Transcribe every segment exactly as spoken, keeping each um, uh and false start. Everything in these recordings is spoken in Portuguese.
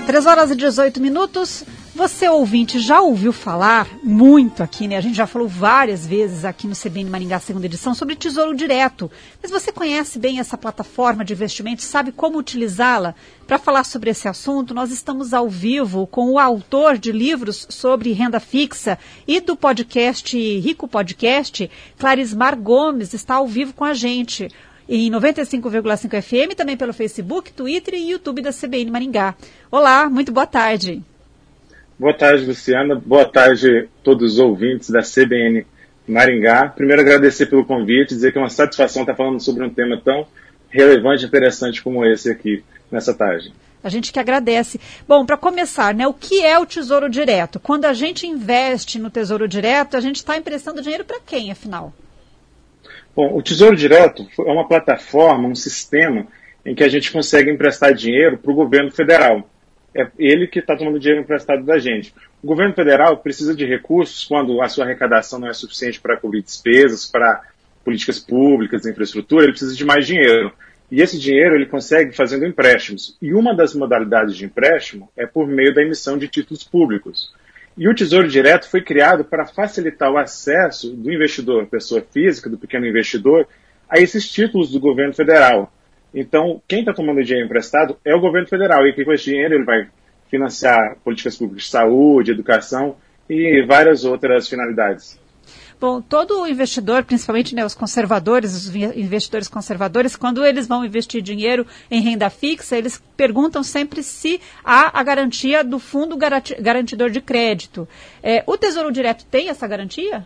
três horas e dezoito minutos. Você, ouvinte, já ouviu falar muito aqui, né? A gente já falou várias vezes aqui no C B N Maringá, segunda edição, sobre Tesouro Direto. Mas você conhece bem essa plataforma de investimentos, sabe como utilizá-la? Para falar sobre esse assunto, nós estamos ao vivo com o autor de livros sobre renda fixa e do podcast Rico Podcast, Clarismar Gomes, está ao vivo com a gente. Em noventa e cinco vírgula cinco F M, também pelo Facebook, Twitter e YouTube da C B N Maringá. Olá, muito boa tarde. Boa tarde, Luciana. Boa tarde a todos os ouvintes da C B N Maringá. Primeiro, agradecer pelo convite, dizer que é uma satisfação estar falando sobre um tema tão relevante e interessante como esse aqui, nessa tarde. A gente que agradece. Bom, para começar, né, o que é o Tesouro Direto? Quando a gente investe no Tesouro Direto, a gente está emprestando dinheiro para quem, afinal? Bom, o Tesouro Direto é uma plataforma, um sistema em que a gente consegue emprestar dinheiro para o governo federal. É ele que está tomando dinheiro emprestado da gente. O governo federal precisa de recursos quando a sua arrecadação não é suficiente para cobrir despesas, para políticas públicas, infraestrutura, ele precisa de mais dinheiro. E esse dinheiro ele consegue fazendo empréstimos. E uma das modalidades de empréstimo é por meio da emissão de títulos públicos. E o Tesouro Direto foi criado para facilitar o acesso do investidor, pessoa física, do pequeno investidor, a esses títulos do governo federal. Então, quem está tomando dinheiro emprestado é o governo federal. E com esse dinheiro ele vai financiar políticas públicas de saúde, educação e várias outras finalidades. Bom, todo investidor, principalmente, né, os conservadores, os investidores conservadores, quando eles vão investir dinheiro em renda fixa, eles perguntam sempre se há a garantia do fundo garantidor de crédito. É, o Tesouro Direto tem essa garantia?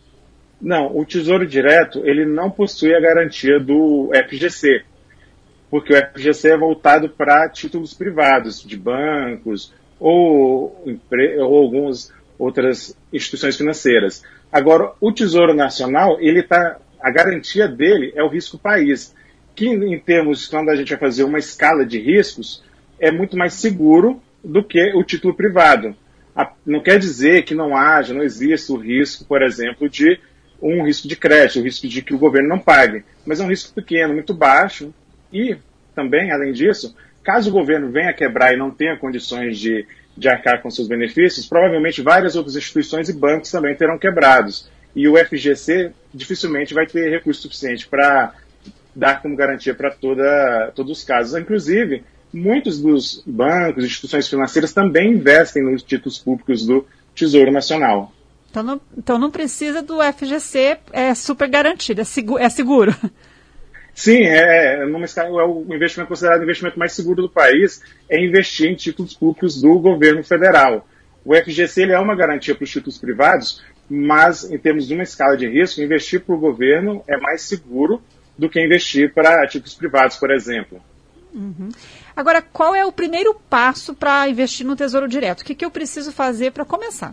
Não, o Tesouro Direto ele não possui a garantia do F G C, porque o F G C é voltado para títulos privados, de bancos ou, ou algumas outras instituições financeiras. Agora, o Tesouro Nacional, ele tá, a garantia dele é o risco país, que em termos, quando a gente vai fazer uma escala de riscos, é muito mais seguro do que o título privado. A, não quer dizer que não haja, não exista o risco, por exemplo, de um risco de crédito, o risco de que o governo não pague, mas é um risco pequeno, muito baixo, e também, além disso, caso o governo venha quebrar e não tenha condições de de arcar com seus benefícios, provavelmente várias outras instituições e bancos também terão quebrados. E o F G C dificilmente vai ter recurso suficiente para dar como garantia para todos os casos. Inclusive, muitos dos bancos e instituições financeiras também investem nos títulos públicos do Tesouro Nacional. Então não, então não precisa do F G C, é super garantido, é seguro. É seguro. Sim, é, numa escala, é o investimento considerado o investimento mais seguro do país é investir em títulos públicos do governo federal. O F G C ele é uma garantia para os títulos privados, mas em termos de uma escala de risco, investir para o governo é mais seguro do que investir para títulos privados, por exemplo. Uhum. Agora, qual é o primeiro passo para investir no Tesouro Direto? O que, que eu preciso fazer para começar?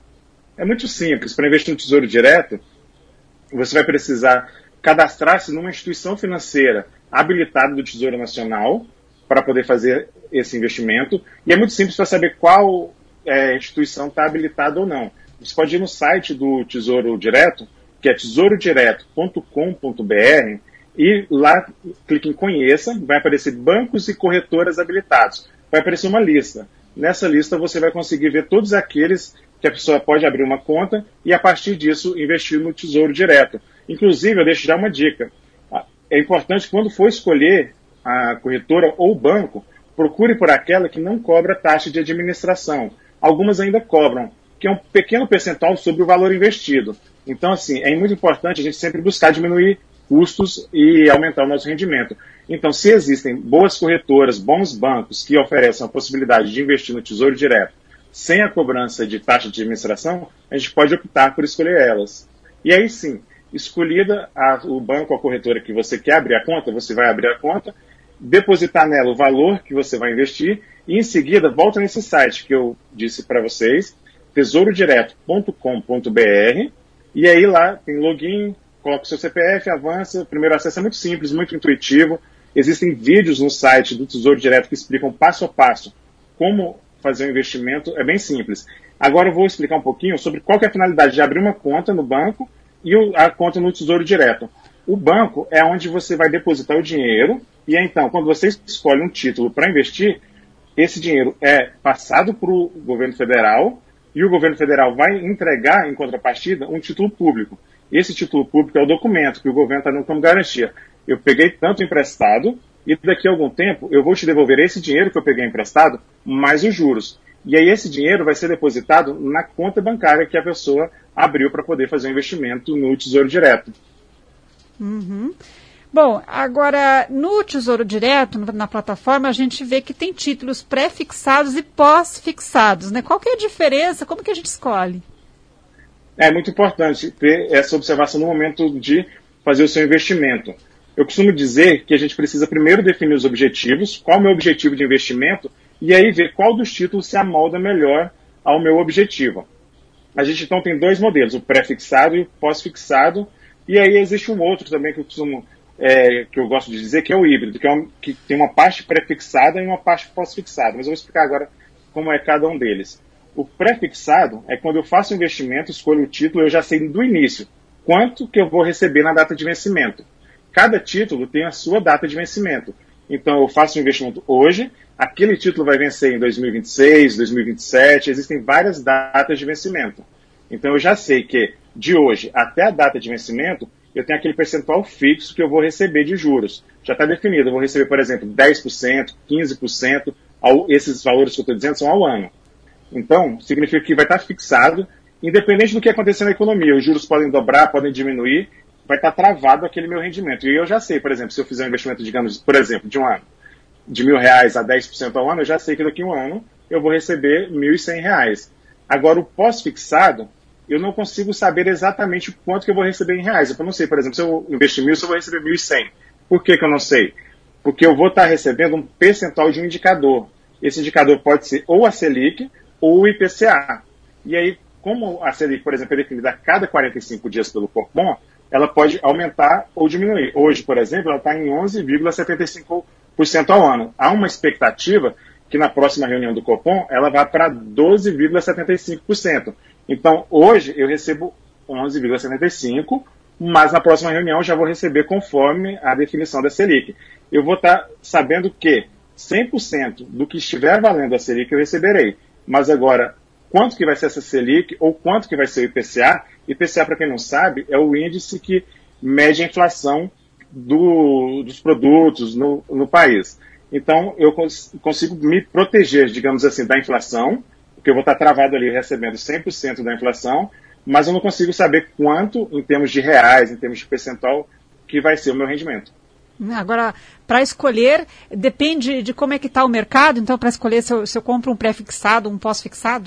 É muito simples. Para investir no Tesouro Direto, você vai precisar cadastrar-se numa instituição financeira habilitada do Tesouro Nacional para poder fazer esse investimento. E é muito simples para saber qual é, instituição está habilitada ou não. Você pode ir no site do Tesouro Direto, que é tesouro direto ponto com ponto b r, e lá clique em Conheça, vai aparecer bancos e corretoras habilitados. Vai aparecer uma lista. Nessa lista você vai conseguir ver todos aqueles que a pessoa pode abrir uma conta e, a partir disso, investir no Tesouro Direto. Inclusive, eu deixo já uma dica. É importante, quando for escolher a corretora ou o banco, procure por aquela que não cobra taxa de administração. Algumas ainda cobram, que é um pequeno percentual sobre o valor investido. Então, assim, é muito importante a gente sempre buscar diminuir custos e aumentar o nosso rendimento. Então, se existem boas corretoras, bons bancos que oferecem a possibilidade de investir no Tesouro Direto sem a cobrança de taxa de administração, a gente pode optar por escolher elas. E aí sim, escolhida a, o banco ou a corretora que você quer abrir a conta, você vai abrir a conta, depositar nela o valor que você vai investir e, em seguida, volta nesse site que eu disse para vocês, tesouro direto ponto com ponto b r, e aí lá tem login, coloca o seu C P F, avança. O primeiro acesso é muito simples, muito intuitivo. Existem vídeos no site do Tesouro Direto que explicam passo a passo como fazer um investimento. É bem simples. Agora eu vou explicar um pouquinho sobre qual que é a finalidade de abrir uma conta no banco e a conta no Tesouro Direto. O banco é onde você vai depositar o dinheiro e, então, quando você escolhe um título para investir, esse dinheiro é passado para o governo federal e o governo federal vai entregar, em contrapartida, um título público. Esse título público é o documento que o governo está dando como garantia. Eu peguei tanto emprestado e daqui a algum tempo eu vou te devolver esse dinheiro que eu peguei emprestado, mais os juros. E aí esse dinheiro vai ser depositado na conta bancária que a pessoa abriu para poder fazer um investimento no Tesouro Direto. Uhum. Bom, agora, no Tesouro Direto, na plataforma, a gente vê que tem títulos pré-fixados e pós-fixados, né? Qual que é a diferença? Como que a gente escolhe? É muito importante ter essa observação no momento de fazer o seu investimento. Eu costumo dizer que a gente precisa primeiro definir os objetivos, qual é o meu objetivo de investimento, e aí ver qual dos títulos se amolda melhor ao meu objetivo. A gente então tem dois modelos, o pré-fixado e o pós-fixado, e aí existe um outro também que eu costumo... É, que eu gosto de dizer que é o híbrido, que, é um, que tem uma parte pré-fixada e uma parte pós-fixada. Mas eu vou explicar agora como é cada um deles. O pré-fixado é quando eu faço um investimento, escolho o título, eu já sei do início quanto que eu vou receber na data de vencimento. Cada título tem a sua data de vencimento. Então eu faço um investimento hoje, aquele título vai vencer em dois mil e vinte e seis, dois mil e vinte e sete, existem várias datas de vencimento. Então eu já sei que de hoje até a data de vencimento, eu tenho aquele percentual fixo que eu vou receber de juros. Já está definido, eu vou receber, por exemplo, dez por cento, quinze por cento, ao, esses valores que eu estou dizendo são ao ano. Então, significa que vai estar fixado, independente do que acontecer na economia. Os juros podem dobrar, podem diminuir, vai estar travado aquele meu rendimento. E eu já sei, por exemplo, se eu fizer um investimento, digamos, por exemplo, de um ano, de mil reais a dez por cento ao ano, eu já sei que daqui a um ano eu vou receber mil e cem reais. Agora, o pós-fixado, eu não consigo saber exatamente quanto que eu vou receber em reais. Eu não sei, por exemplo, se eu investir mil, se eu vou receber mil e cem. Por que que eu não sei? Porque eu vou estar recebendo um percentual de um indicador. Esse indicador pode ser ou a Selic ou o I P C A. E aí, como a Selic, por exemplo, é definida a cada quarenta e cinco dias pelo Copom, ela pode aumentar ou diminuir. Hoje, por exemplo, ela está em onze vírgula setenta e cinco por cento ao ano. Há uma expectativa que na próxima reunião do Copom ela vá para doze vírgula setenta e cinco por cento. Então, hoje eu recebo onze vírgula setenta e cinco por cento, mas na próxima reunião eu já vou receber conforme a definição da Selic. Eu vou estar sabendo que cem por cento do que estiver valendo a Selic eu receberei. Mas agora, quanto que vai ser essa Selic ou quanto que vai ser o I P C A? I P C A, para quem não sabe, é o índice que mede a inflação do, dos produtos no, no país. Então, eu cons- consigo me proteger, digamos assim, da inflação, porque eu vou estar travado ali recebendo cem por cento da inflação, mas eu não consigo saber quanto, em termos de reais, em termos de percentual, que vai ser o meu rendimento. Agora, para escolher, depende de como é que está o mercado, então para escolher se eu, se eu compro um pré-fixado, um pós-fixado?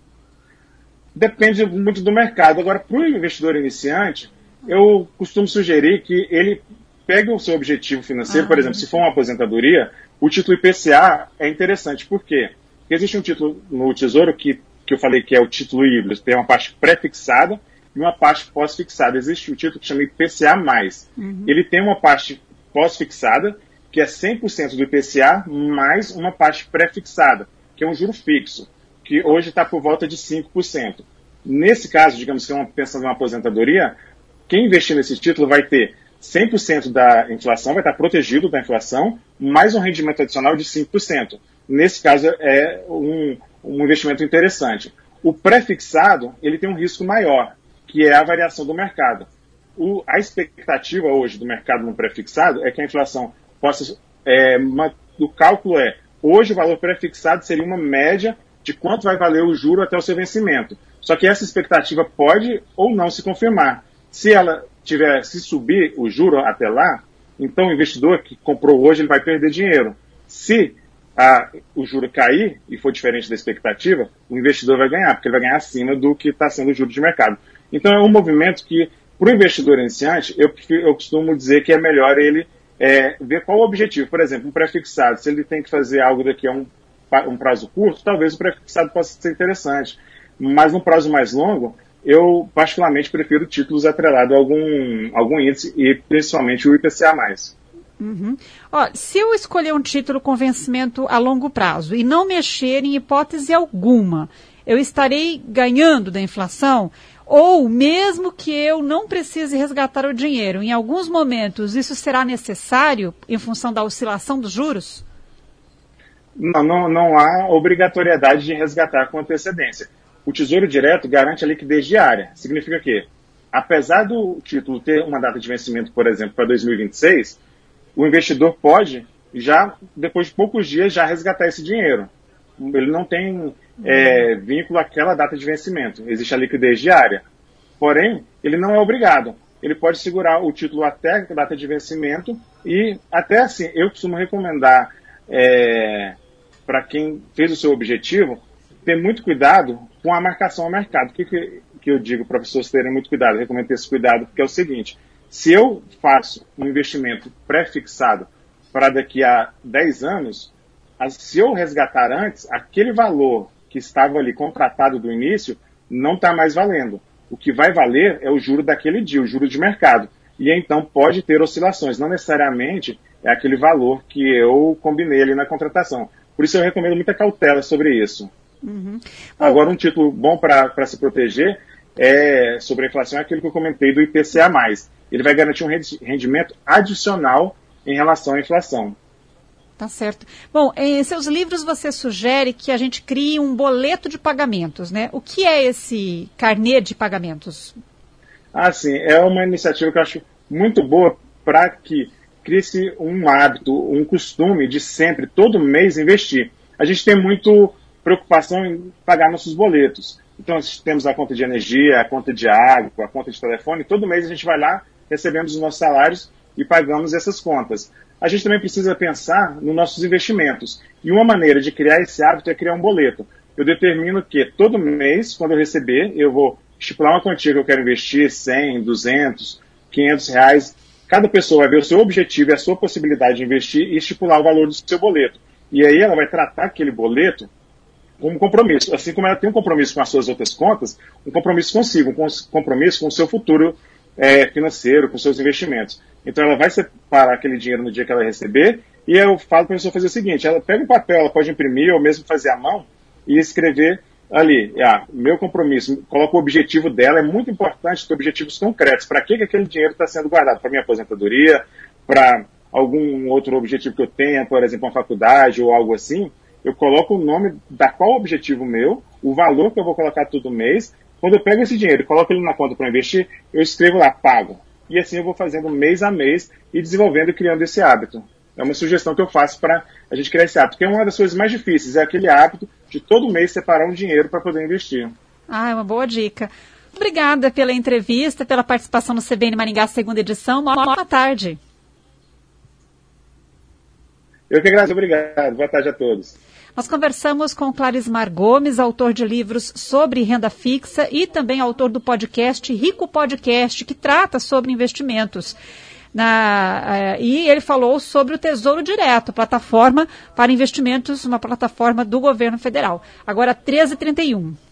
Depende muito do mercado. Agora, para o investidor iniciante, eu costumo sugerir que ele pegue o seu objetivo financeiro, ah, por exemplo, se for uma aposentadoria, o título I P C A é interessante. Por quê? Porque existe um título no Tesouro que, que eu falei que é o título híbrido, tem uma parte pré-fixada e uma parte pós-fixada. Existe um título que chama I P C A mais. Uhum. Ele tem uma parte pós-fixada, que é cem por cento do I P C A, mais uma parte pré-fixada, que é um juro fixo, que hoje está por volta de cinco por cento. Nesse caso, digamos que é uma pensando numa aposentadoria, quem investir nesse título vai ter cem por cento da inflação, vai estar protegido da inflação, mais um rendimento adicional de cinco por cento. Nesse caso, é um, um investimento interessante. O pré-fixado, ele tem um risco maior, que é a variação do mercado. O, a expectativa hoje do mercado no pré-fixado é que a inflação possa... É, uma, o cálculo é, hoje o valor pré-fixado seria uma média de quanto vai valer o juro até o seu vencimento. Só que essa expectativa pode ou não se confirmar. Se ela tiver, se subir o juro até lá, então o investidor que comprou hoje ele vai perder dinheiro. Se a, o juro cair e for diferente da expectativa, o investidor vai ganhar, porque ele vai ganhar acima do que está sendo o juro de mercado. Então é um movimento que, para o investidor iniciante, eu, eu costumo dizer que é melhor ele é, ver qual o objetivo. Por exemplo, um pré-fixado, se ele tem que fazer algo daqui a um, um prazo curto, talvez o pré-fixado possa ser interessante. Mas num prazo mais longo, eu particularmente prefiro títulos atrelados a algum, algum índice e principalmente o I P C A mais. Uhum. Ó, se eu escolher um título com vencimento a longo prazo e não mexer em hipótese alguma, eu estarei ganhando da inflação? Ou mesmo que eu não precise resgatar o dinheiro, em alguns momentos isso será necessário em função da oscilação dos juros? Não, não, não há obrigatoriedade de resgatar com antecedência. O Tesouro Direto garante a liquidez diária. Significa que, apesar do título ter uma data de vencimento, por exemplo, para dois mil e vinte e seis, o investidor pode, já depois de poucos dias, já resgatar esse dinheiro. Ele não tem é, vínculo àquela data de vencimento. Existe a liquidez diária. Porém, ele não é obrigado. Ele pode segurar o título até a data de vencimento e, até assim, eu costumo recomendar é, para quem fez o seu objetivo, ter muito cuidado com a marcação ao mercado. O que, que, que eu digo para pessoas terem muito cuidado? Eu recomendo ter esse cuidado, porque é o seguinte: se eu faço um investimento pré-fixado para daqui a dez anos, se eu resgatar antes, aquele valor que estava ali contratado do início não está mais valendo. O que vai valer é o juro daquele dia, o juro de mercado. E então pode ter oscilações, não necessariamente é aquele valor que eu combinei ali na contratação. Por isso eu recomendo muita cautela sobre isso. Uhum. Agora, um título bom para se proteger é, sobre a inflação é aquele que eu comentei do I P C A mais. Ele vai garantir um rendimento adicional em relação à inflação. Tá certo. Bom, em seus livros você sugere que a gente crie um boleto de pagamentos, né? O que é esse carnê de pagamentos? Ah, sim. É uma iniciativa que eu acho muito boa para que crie-se um hábito, um costume de sempre, todo mês, investir. A gente tem muito preocupação em pagar nossos boletos. Então, nós temos a conta de energia, a conta de água, a conta de telefone. Todo mês a gente vai lá, recebemos os nossos salários e pagamos essas contas. A gente também precisa pensar nos nossos investimentos. E uma maneira de criar esse hábito é criar um boleto. Eu determino que todo mês, quando eu receber, eu vou estipular uma quantia que eu quero investir, cem, duzentos, quinhentos reais. Cada pessoa vai ver o seu objetivo e a sua possibilidade de investir e estipular o valor do seu boleto. E aí ela vai tratar aquele boleto como compromisso. Assim como ela tem um compromisso com as suas outras contas, um compromisso consigo, um compromisso com o seu futuro é, financeiro, com os seus investimentos. Então ela vai separar aquele dinheiro no dia que ela receber e eu falo para a pessoa fazer o seguinte: ela pega um papel, ela pode imprimir ou mesmo fazer à mão e escrever ali, ah, meu compromisso, coloca o objetivo dela. É muito importante ter objetivos concretos. Para que, que aquele dinheiro está sendo guardado? Para minha aposentadoria, para algum outro objetivo que eu tenha, por exemplo, uma faculdade ou algo assim. Eu coloco o nome da qual objetivo meu, o valor que eu vou colocar todo mês. Quando eu pego esse dinheiro e coloco ele na conta para investir, eu escrevo lá, pago. E assim eu vou fazendo mês a mês e desenvolvendo e criando esse hábito. É uma sugestão que eu faço para a gente criar esse hábito, que é uma das coisas mais difíceis, é aquele hábito de todo mês separar um dinheiro para poder investir. Ah, é uma boa dica. Obrigada pela entrevista, pela participação no C B N Maringá, segunda edição. Uma boa tarde. Eu que agradeço, obrigado. Boa tarde a todos. Nós conversamos com Clarismar Gomes, autor de livros sobre renda fixa e também autor do podcast Rico Podcast, que trata sobre investimentos. Na, uh, e ele falou sobre o Tesouro Direto, plataforma para investimentos, uma plataforma do governo federal. Agora, treze e trinta e um.